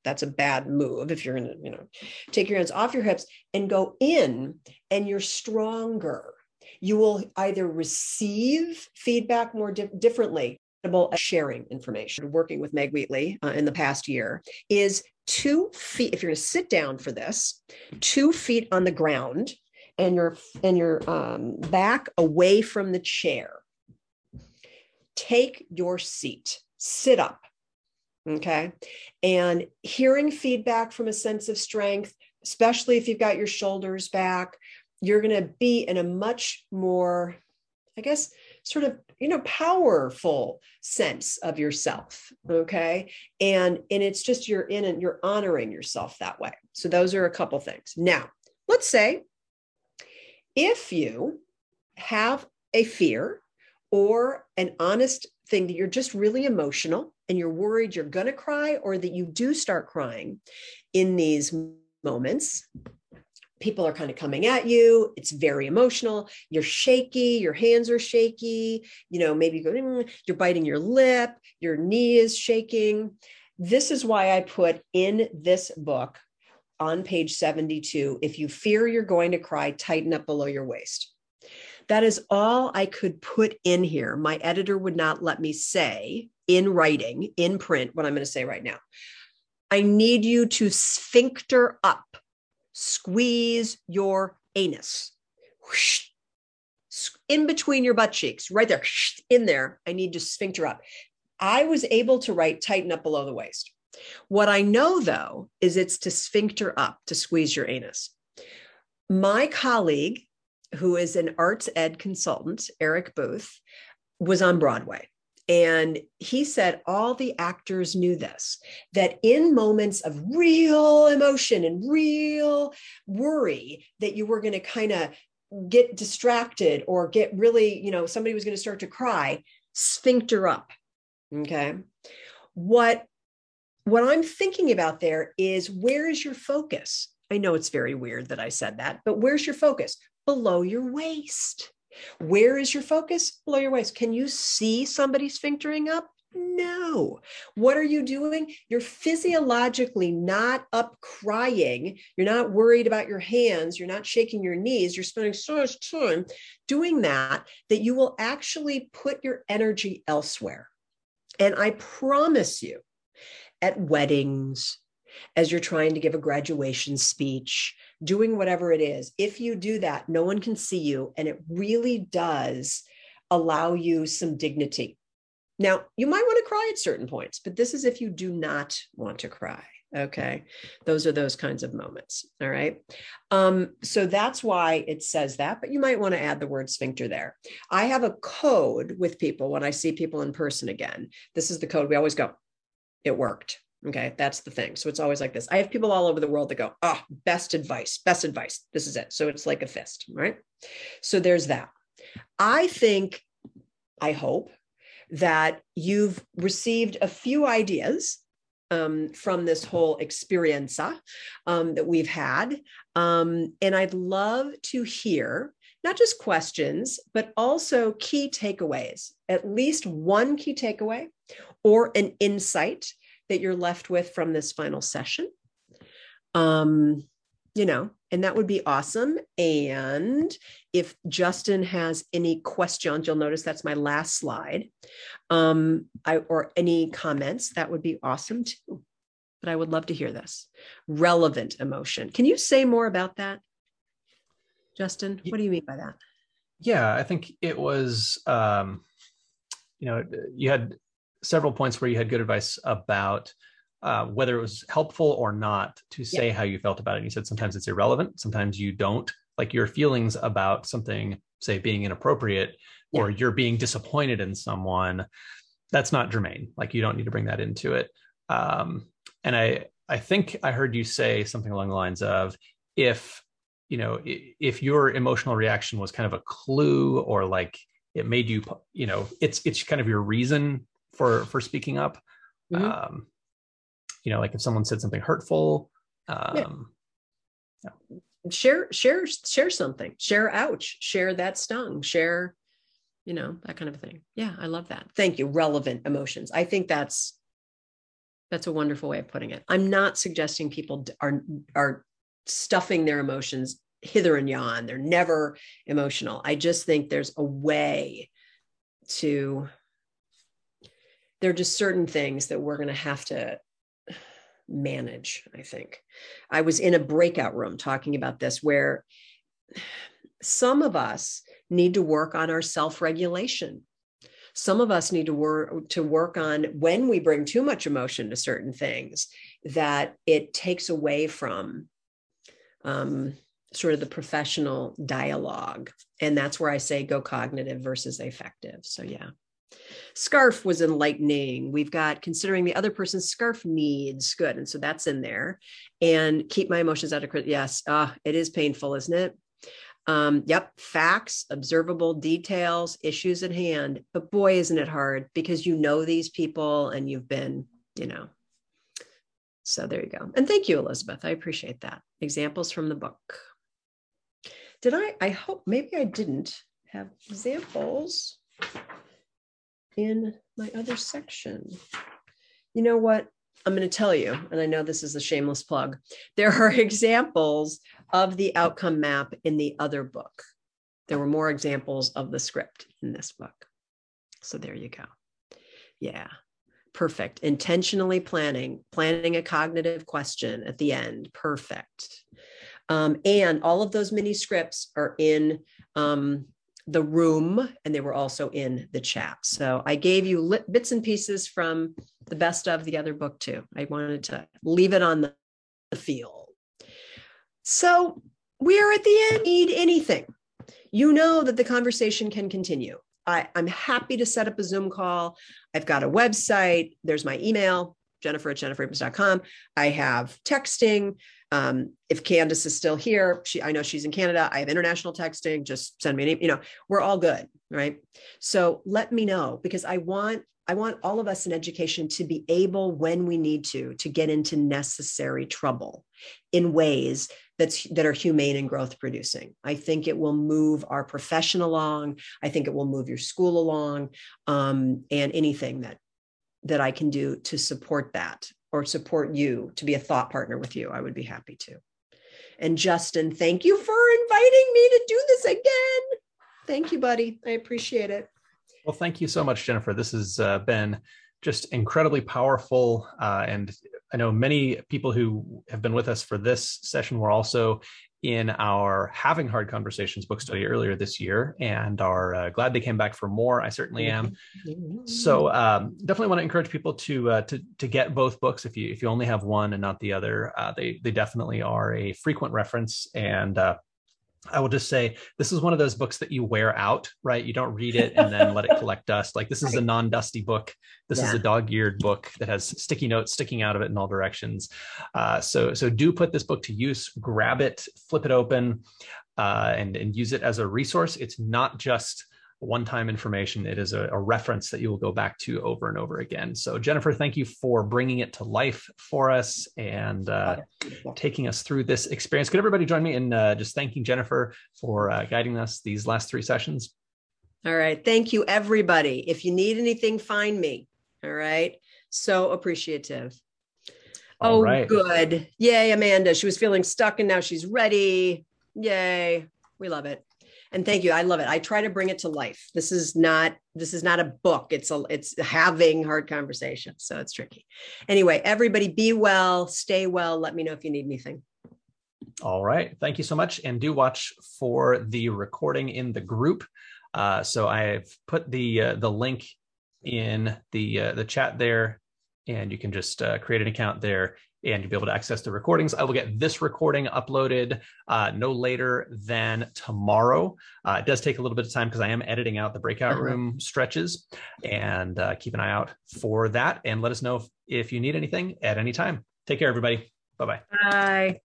that's a bad move. If you're going to, you know, take your hands off your hips and go in, and you're stronger. You will either receive feedback more di- differently. Sharing information, working with Meg Wheatley uh, in the past year, is two feet. If you're going to sit down for this, two feet on the ground, and your and your um, back away from the chair. Take your seat. Sit up. Okay, and hearing feedback from a sense of strength, especially if you've got your shoulders back, you're going to be in a much more, I guess, sort of, you know, powerful sense of yourself. Okay. And, and it's just, you're in and you're honoring yourself that way. So those are a couple things. Now, let's say if you have a fear or an honest thing that you're just really emotional and you're worried you're going to cry, or that you do start crying in these moments, people are kind of coming at you. It's very emotional. You're shaky. Your hands are shaky. You know, maybe you go, mm, you're biting your lip. Your knee is shaking. This is why I put in this book on page seventy-two, if you fear you're going to cry, tighten up below your waist. That is all I could put in here. My editor would not let me say in writing, in print, what I'm going to say right now. I need you to sphincter up. Squeeze your anus in between your butt cheeks, right there, in there. I need to sphincter up. I was able to write tighten up below the waist. What I know, though, is it's to sphincter up, to squeeze your anus. My colleague, who is an arts ed consultant, Eric Booth, was on Broadway. And he said all the actors knew this, that in moments of real emotion and real worry that you were going to kind of get distracted or get really, you know, somebody was going to start to cry, sphincter up. Okay. What, what I'm thinking about there is, where is your focus? I know it's very weird that I said that, but where's your focus? Below your waist. Where is your focus? Below your waist. Can you see somebody sphinctering up? No. What are you doing? You're physiologically not up crying. You're not worried about your hands. You're not shaking your knees. You're spending so much time doing that, that you will actually put your energy elsewhere. And I promise you, at weddings, as you're trying to give a graduation speech, doing whatever it is, if you do that, no one can see you. And it really does allow you some dignity. Now, you might want to cry at certain points, but this is if you do not want to cry. Okay. Those are those kinds of moments. All right. Um, so that's why it says that, but you might want to add the word sphincter there. I have a code with people when I see people in person again. This is the code. We always go, it worked. Okay, that's the thing. So it's always like this. I have people all over the world that go, oh, best advice, best advice. This is it. So it's like a fist, right? So there's that. I think, I hope that you've received a few ideas um, from this whole experience um, that we've had. Um, and I'd love to hear not just questions, but also key takeaways, at least one key takeaway or an insight that you're left with from this final session. Um, you know, and that would be awesome. And if Justin has any questions, you'll notice that's my last slide. Um, I, or any comments, that would be awesome too. But I would love to hear this. Relevant emotion. Can you say more about that, Justin? What do you mean by that? Yeah, I think it was, um, you know, you had several points where you had good advice about uh, whether it was helpful or not to say yeah. how you felt about it. And you said sometimes it's irrelevant. Sometimes you don't, like your feelings about something, say being inappropriate, yeah. or you're being disappointed in someone, that's not germane. Like you don't need to bring that into it. Um, and I, I think I heard you say something along the lines of, if, you know, if your emotional reaction was kind of a clue, or like it made you, you know, it's, it's kind of your reason for for speaking up. Mm-hmm. Um, you know, like if someone said something hurtful, um, yeah. Yeah. share share share something, share ouch, share that stung, share, you know, that kind of thing. Yeah, I love that. Thank you. Relevant emotions. I think that's That's a wonderful way of putting it. I'm not suggesting people are, are stuffing their emotions hither and yon. They're never emotional. I just think there's a way to, there are just certain things that we're going to have to manage, I think. I was in a breakout room talking about this, where some of us need to work on our self-regulation. Some of us need to work to work on when we bring too much emotion to certain things, that it takes away from um, sort of the professional dialogue. And that's where I say go cognitive versus affective. So yeah. Scarf was enlightening. We've got considering the other person's scarf needs. Good. And so that's in there. And keep my emotions out of, yes, uh, it is painful, isn't it? Um, yep. Facts, observable details, issues at hand. But boy, isn't it hard, because you know these people and you've been, you know. So there you go. And thank you, Elizabeth. I appreciate that. Examples from the book. Did I, I hope, maybe I didn't have examples in my other section. You know what? I'm going to tell you, and I know this is a shameless plug, there are examples of the outcome map in the other book. There were more examples of the script in this book. So there you go. Yeah, perfect. Intentionally planning, planning a cognitive question at the end. Perfect. Um, and all of those mini scripts are in um, the room, and they were also in the chat. So I gave you lit bits and pieces from the best of the other book too. I wanted to leave it on the field. So we are at the end. Need anything, you know that the conversation can continue. I, I'm happy to set up a Zoom call. I've got a website. There's my email, Jennifer at jennifer abrams dot com. I have texting. Um, if Candace is still here, she, I know she's in Canada. I have international texting. Just send me an email. You know, we're all good, right? So let me know, because I want, I want all of us in education to be able, when we need to, to get into necessary trouble in ways that's, that are humane and growth producing. I think it will move our profession along. I think it will move your school along, um, and anything that, that I can do to support that, or support you, to be a thought partner with you, I would be happy to. And Justin, thank you for inviting me to do this again. Thank you, buddy. I appreciate it. Well, thank you so much, Jennifer. This has uh, been just incredibly powerful. Uh, and I know many people who have been with us for this session were also in our Having Hard Conversations book study earlier this year, and are uh, glad they came back for more. I certainly am. So um, definitely want to encourage people to uh, to to get both books. If you if you only have one and not the other, uh, they they definitely are a frequent reference. And uh, I will just say, this is one of those books that you wear out, right? You don't read it and then let it collect dust. Like, this is a non-dusty book. This yeah. is a dog-eared book that has sticky notes sticking out of it in all directions. Uh, so, so do put this book to use, grab it, flip it open, uh, and, and use it as a resource. It's not just one-time information. It is a, a reference that you will go back to over and over again. So Jennifer, thank you for bringing it to life for us and uh, taking us through this experience. Could everybody join me in uh, just thanking Jennifer for uh, guiding us these last three sessions? All right. Thank you, everybody. If you need anything, find me. All right. So appreciative. All oh, right. Good. Yay, Amanda. She was feeling stuck and now she's ready. Yay. We love it. And thank you. I love it. I try to bring it to life. This is not, this is not a book. It's a, it's having hard conversations. So it's tricky. Anyway, everybody be well, stay well. Let me know if you need anything. All right. Thank you so much. And do watch for the recording in the group. Uh, so I've put the, uh, the link in the, uh, the chat there, and you can just uh, create an account there, and you'll be able to access the recordings. I will get this recording uploaded uh, no later than tomorrow. Uh, it does take a little bit of time because I am editing out the breakout uh-huh. room stretches, and uh, keep an eye out for that. And let us know if, if you need anything at any time. Take care, everybody. Bye-bye. Bye.